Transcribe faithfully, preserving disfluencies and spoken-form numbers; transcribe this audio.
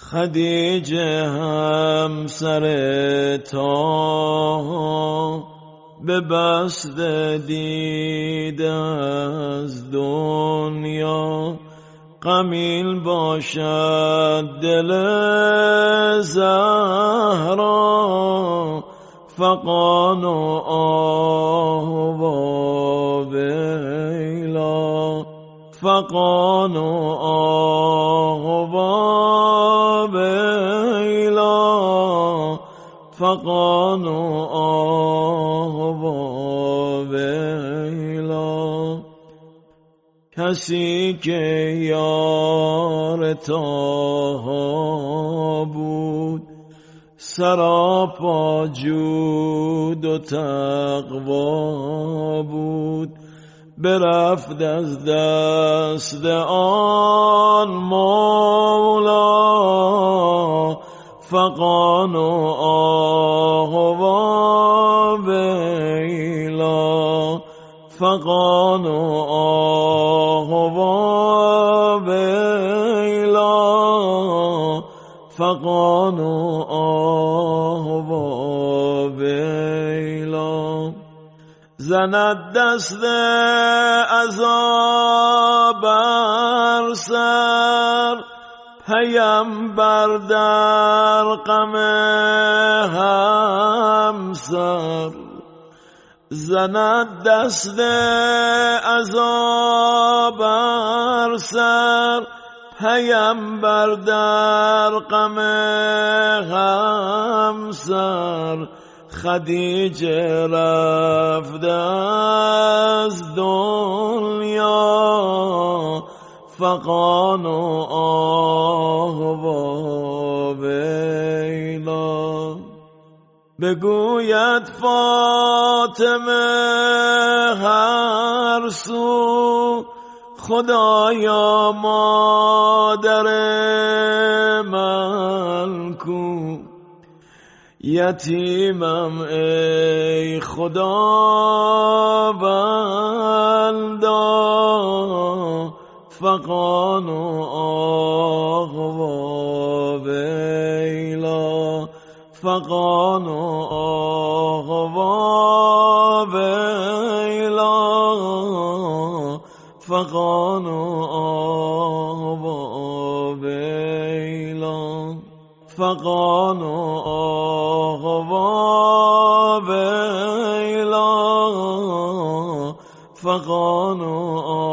خدیجه همسر تا به بسته دید از دنیا، غمیل باشد دل زهرا، فغان و آه و ویلا، فغان و آه و ویلا، فغان و آه و ویلا. کسی که یار طه بود، سراپا جود و تقوا بود، برفت از دست آن مولا، فغان و آه و ویلا، فغان و آه و ویلا، فغان و آه و ویلا. زند دست عذاب بر سر، پیمبر در غم همسر، زند دست عذاب بر سر، پیمبر در غم همسر. خدیجه رفت از دنیا، فغان و آه و ویلا. بگوید فاطمه هر سو، خدایا مادر من کو، یتیمم ای خداوندا، فغان و آه و ویلا، فغان و آه و ویلا، فغان و آه و ویلا، فغان و آه و ویلا، فغان و آه